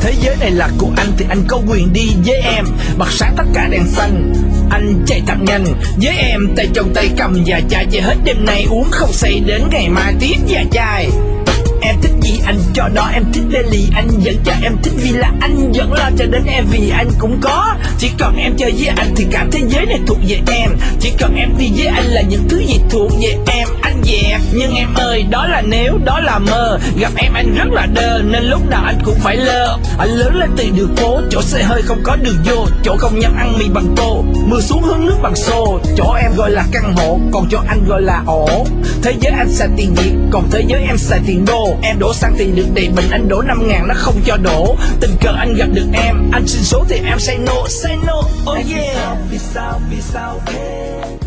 Thế giới này là của anh thì anh có quyền đi với em. Bật sáng tất cả đèn xanh, anh chạy thật nhanh với em, tay trong tay cầm và chai. Chơi hết đêm nay uống không say đến ngày mai tiếp và chai. Em thích gì anh cho đó, em thích daily anh dẫn cho em thích vì là anh vẫn lo cho đến em vì anh cũng có. Chỉ cần em chơi với anh thì cả thế giới này thuộc về em. Chỉ cần em đi với anh là những thứ gì thuộc về em. Anh dẹp nhưng em ơi đó là nếu, đó là mơ. Gặp em anh rất là đơ nên lúc nào anh cũng phải lơ. Anh lớn lên từ đường phố, chỗ xe hơi không có đường vô, chỗ công nhân ăn mì bằng tô, mưa xuống hứng nước bằng xô. Chỗ em gọi là căn hộ, còn chỗ anh gọi là ổ. Thế giới anh xài tiền Việt, còn thế giới em xài tiền đô. Em đổ xăng tiền được đầy bình, anh đổ 5.000 nó không cho đổ. Tình cờ anh gặp được em, anh xin số thì em say no, oh yeah. Vì sao,